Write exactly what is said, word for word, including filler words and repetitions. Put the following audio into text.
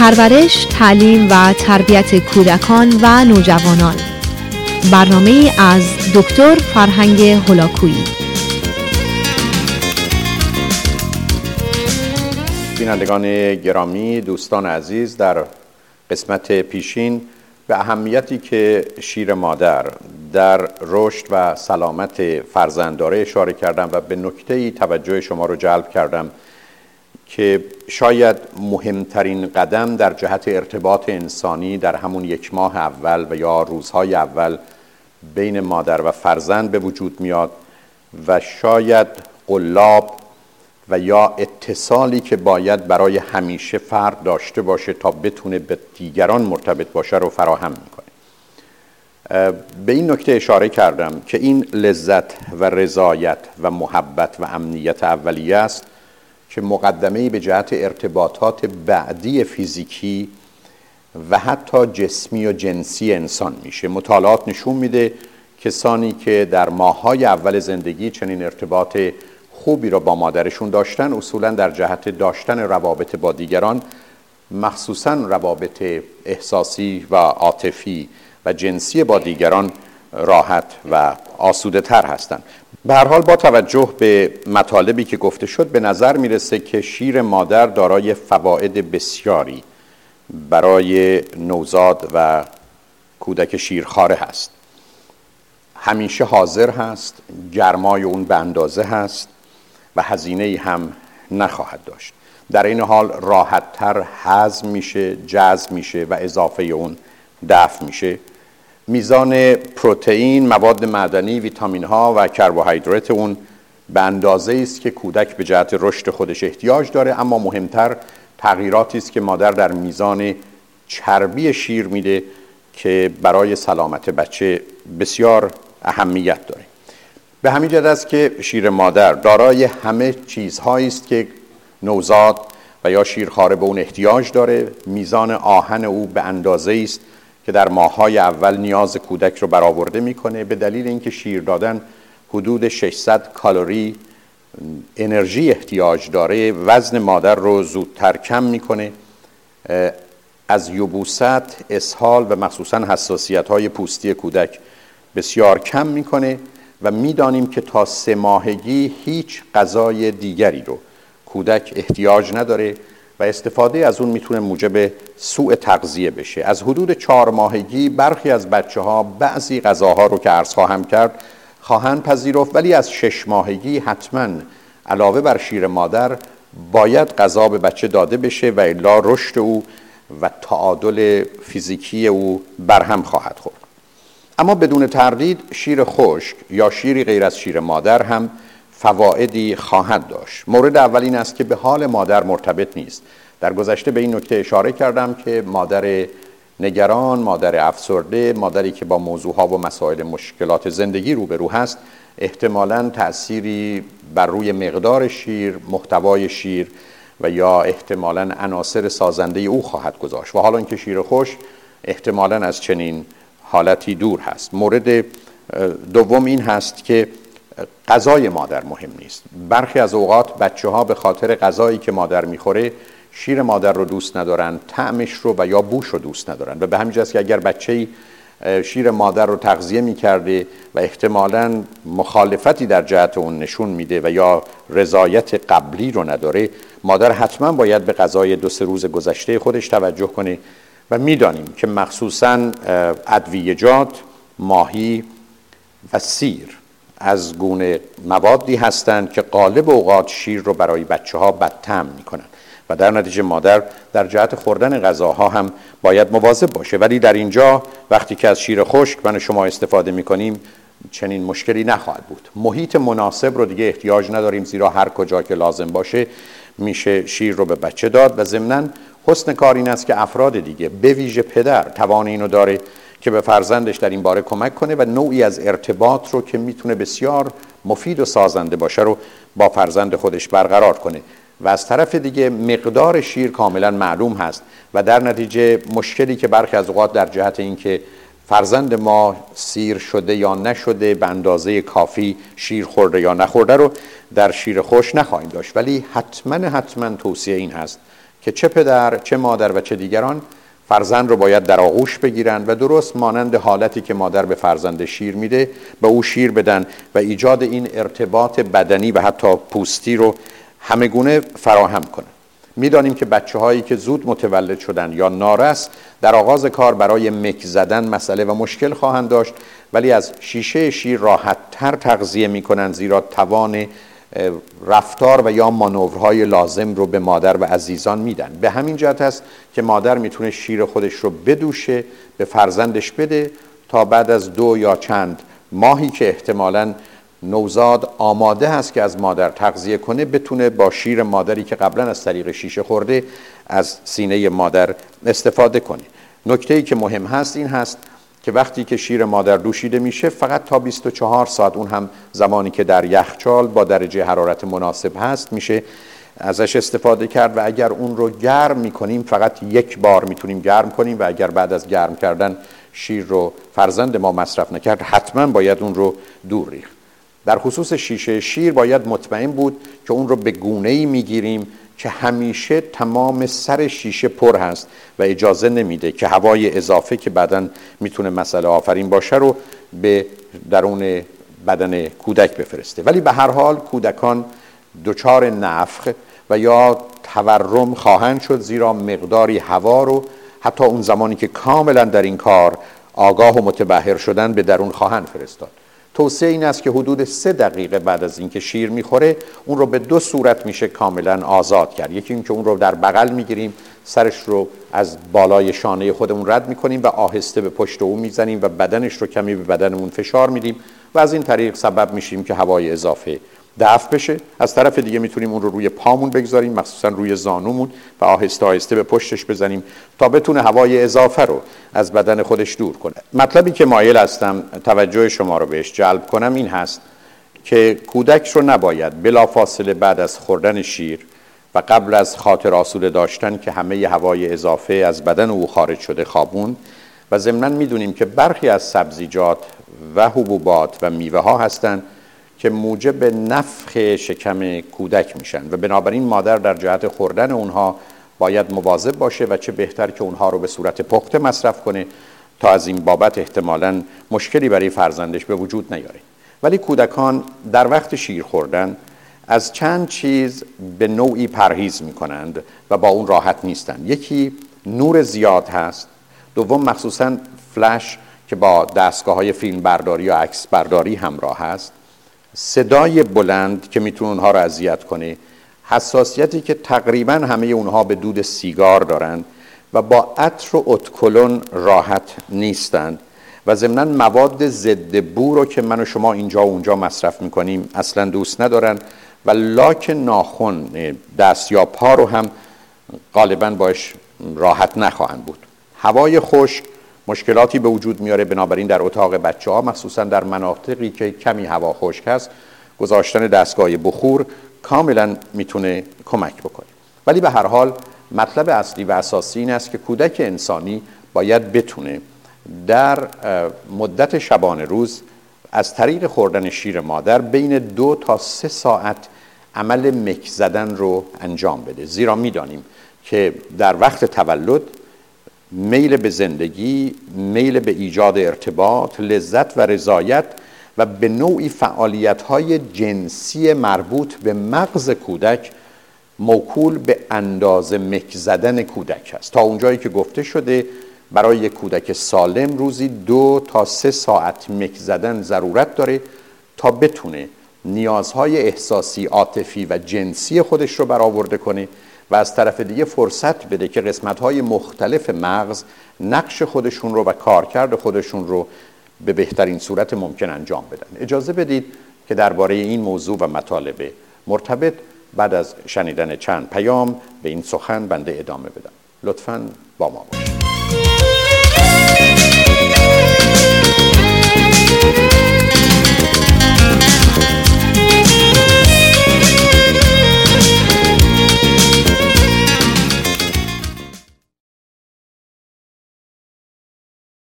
پرورش، تعلیم و تربیت کودکان و نوجوانان. برنامه از دکتر فرهنگ هولاکویی. بینندگان گرامی، دوستان عزیز، در قسمت پیشین به اهمیتی که شیر مادر در رشد و سلامت فرزند داره اشاره کردم و به نکته‌ای توجه شما رو جلب کردم که شاید مهمترین قدم در جهت ارتباط انسانی در همون یک ماه اول و یا روزهای اول بین مادر و فرزند به وجود میاد و شاید قلاب و یا اتصالی که باید برای همیشه فرد داشته باشه تا بتونه به دیگران مرتبط باشه رو فراهم میکنه. به این نکته اشاره کردم که این لذت و رضایت و محبت و امنیت اولیه است که مقدمه‌ای به جهت ارتباطات بعدی فیزیکی و حتی جسمی و جنسی انسان میشه. مطالعات نشون میده کسانی که در ماه‌های اول زندگی چنین ارتباط خوبی را با مادرشون داشتن، اصولاً در جهت داشتن روابط با دیگران، مخصوصاً روابط احساسی و عاطفی و جنسی با دیگران، راحت و آسوده تر هستند. به هر حال با توجه به مطالبی که گفته شد به نظر میرسه که شیر مادر دارای فواید بسیاری برای نوزاد و کودک شیرخواره هست. همیشه حاضر هست، گرمای اون به اندازه هست و هزینه‌ای هم نخواهد داشت. در این حال راحت‌تر هضم میشه، جذب میشه و اضافه اون دفع میشه. میزان پروتئین، مواد معدنی، ویتامین ها و کربوهیدرات اون به اندازه است که کودک به جهت رشد خودش احتیاج داره، اما مهمتر تغییراتی است که مادر در میزان چربی شیر میده که برای سلامت بچه بسیار اهمیت داره. به همین جهت است که شیر مادر دارای همه چیزهایی است که نوزاد و یا شیرخواره به اون احتیاج داره. میزان آهن او به اندازه است که در ماه‌های اول نیاز کودک رو برآورده میکنه. به دلیل اینکه شیر دادن حدود ششصد کالری انرژی احتیاج داره، وزن مادر رو زودتر کم میکنه، از یبوست، اسهال و مخصوصاً حساسیت‌های پوستی کودک بسیار کم میکنه و میدانیم که تا سه ماهگی هیچ غذای دیگری رو کودک احتیاج نداره و استفاده از اون میتونه موجب سوء تغذیه بشه. از حدود چهار ماهگی برخی از بچه ها بعضی غذاها رو که عرض خواهم کرد خواهند پذیرفت، ولی از شش ماهگی حتما علاوه بر شیر مادر باید غذا به بچه داده بشه و الا رشد او و تعادل فیزیکی او برهم خواهد خورد. اما بدون تردید شیر خشک یا شیری غیر از شیر مادر هم فوائدی خواهد داشت. مورد اول این است که به حال مادر مرتبط نیست. در گذشته به این نکته اشاره کردم که مادر نگران، مادر افسرده، مادری که با موضوعها و مسائل مشکلات زندگی روبرو هست، احتمالاً تأثیری بر روی مقدار شیر، محتوای شیر و یا احتمالاً عناصر سازنده او خواهد گذاشت و حالا اینکه شیر خشک احتمالاً از چنین حالتی دور هست. مورد دوم این هست که غذای مادر مهم نیست. برخی از اوقات بچه ها به خاطر غذایی که مادر میخوره شیر مادر رو دوست ندارن، طعمش رو و یا بوش رو دوست ندارن و به همین جاست که اگر بچه‌ای شیر مادر رو تغذیه میکرده و احتمالاً مخالفتی در جهت اون نشون میده و یا رضایت قبلی رو نداره، مادر حتما باید به غذای دو سه روز گذشته خودش توجه کنه و میدانیم که مخصوصاً ادویه‌جات، ماهی و سیر از گونه موادی هستند که غالب اوقات شیر رو برای بچه ها بدطعم میکنن و در نتیجه مادر در جهت خوردن غذاها هم باید مواظب باشه. ولی در اینجا وقتی که از شیر خشک من شما استفاده میکنیم چنین مشکلی نخواهد بود. محیط مناسب رو دیگه احتیاج نداریم، زیرا هر کجا که لازم باشه میشه شیر رو به بچه داد و ضمناً حسن کار این است که افراد دیگه به ویژه پدر توان اینو داره که به فرزندش در این باره کمک کنه و نوعی از ارتباط رو که میتونه بسیار مفید و سازنده باشه رو با فرزند خودش برقرار کنه و از طرف دیگه مقدار شیر کاملا معلوم هست و در نتیجه مشکلی که برخی از اوقات در جهت این که فرزند ما سیر شده یا نشده، به اندازه کافی شیر خورده یا نخورده رو در شیر خشک نخواهیم داشت. ولی حتما حتما توصیه این هست که چه پدر چه مادر و چه دیگران فرزند رو باید در آغوش بگیرن و درست مانند حالتی که مادر به فرزند شیر میده به او شیر بدن و ایجاد این ارتباط بدنی و حتی پوستی رو همگونه فراهم کنن. میدانیم که بچه هایی که زود متولد شدن یا نارس در آغاز کار برای مک زدن مسئله و مشکل خواهند داشت، ولی از شیشه شیر راحت تر تغذیه میکنن، زیرا توان رفتار و یا مانورهای لازم رو به مادر و عزیزان میدن. به همین جهت است که مادر میتونه شیر خودش رو بدوشه به فرزندش بده تا بعد از دو یا چند ماهی که احتمالاً نوزاد آماده هست که از مادر تغذیه کنه بتونه با شیر مادری که قبلا از طریق شیشه خورده از سینه مادر استفاده کنه. نکته‌ای که مهم هست این هست که وقتی که شیر مادر دوشیده میشه فقط تا بیست و چهار ساعت، اون هم زمانی که در یخچال با درجه حرارت مناسب هست، میشه ازش استفاده کرد و اگر اون رو گرم میکنیم فقط یک بار میتونیم گرم کنیم و اگر بعد از گرم کردن شیر رو فرزند ما مصرف نکرد حتما باید اون رو دور ریخت. در خصوص شیشه شیر باید مطمئن بود که اون رو به گونه‌ای میگیریم که همیشه تمام سر شیشه پر هست و اجازه نمیده که هوای اضافه که بعداً میتونه مسئله آفرین باشه رو به درون بدن کودک بفرسته. ولی به هر حال کودکان دچار نفخ و یا تورم خواهند شد، زیرا مقداری هوا رو حتی اون زمانی که کاملا در این کار آگاه و متبحر شدن به درون خواهند فرستاد. توصیه این است که حدود سه دقیقه بعد از اینکه شیر میخوره اون رو به دو صورت میشه کاملا آزاد کرد. یکی این که اون رو در بغل میگیریم، سرش رو از بالای شانه خودمون رد میکنیم و آهسته به پشت او میزنیم و بدنش رو کمی به بدنمون فشار میدیم و از این طریق سبب میشیم که هوای اضافه دفع بشه. از طرف دیگه میتونیم اون رو روی پامون بگذاریم، مخصوصا روی زانومون، و آهسته آهسته به پشتش بزنیم تا بتونه هوای اضافه رو از بدن خودش دور کنه. مطلبی که مایل هستم توجه شما رو بهش جلب کنم این هست که کودک رو نباید بلافاصله بعد از خوردن شیر و قبل از خاطر آسوده داشتن که همه هوای اضافه از بدن او خارج شده خوابوند. و ضمناً میدونیم که برخی از سبزیجات و حبوبات و میوه ها هستن که موجب نفخ شکم کودک میشن و بنابراین مادر در جهت خوردن اونها باید مواظب باشه و چه بهتر که اونها رو به صورت پخته مصرف کنه تا از این بابت احتمالاً مشکلی برای فرزندش به وجود نیاره. ولی کودکان در وقت شیر خوردن از چند چیز به نوعی پرهیز میکنند و با اون راحت نیستن. یکی نور زیاد هست، دوم مخصوصاً فلش که با دستگاه های فیلم برداری یا عکس برداری همراه هست، صدای بلند که میتونه اونها رو اذیت کنه، حساسیتی که تقریبا همه اونها به دود سیگار دارن و با عطر و ادکلون راحت نیستند و ضمناً مواد ضد بو رو که من و شما اینجا و اونجا مصرف میکنیم اصلا دوست ندارن و لاک ناخن دست یا پا رو هم غالبا باش راحت نخواهند بود. هوای خشک مشکلاتی به وجود میاره، بنابراین در اتاق بچه ها مخصوصا در مناطقی که کمی هوا خشک هست گذاشتن دستگاه بخور کاملا میتونه کمک بکنه. ولی به هر حال مطلب اصلی و اساسی این است که کودک انسانی باید بتونه در مدت شبانه روز از طریق خوردن شیر مادر بین دو تا سه ساعت عمل مک زدن رو انجام بده، زیرا میدانیم که در وقت تولد میل به زندگی، میل به ایجاد ارتباط، لذت و رضایت و به نوعی فعالیت‌های جنسی مربوط به مغز کودک موکول به اندازه مک زدن کودک است. تا اونجایی که گفته شده برای یک کودک سالم روزی دو تا سه ساعت مک زدن ضرورت داره تا بتونه نیازهای احساسی، عاطفی و جنسی خودش رو برآورده کنه و از طرف دیگه فرصت بده که قسمت‌های مختلف مغز نقش خودشون رو و کارکرد خودشون رو به بهترین صورت ممکن انجام بدن. اجازه بدید که درباره این موضوع و مطالب مرتبط بعد از شنیدن چند پیام به این سخن بنده ادامه بدم. لطفاً با ما باشید.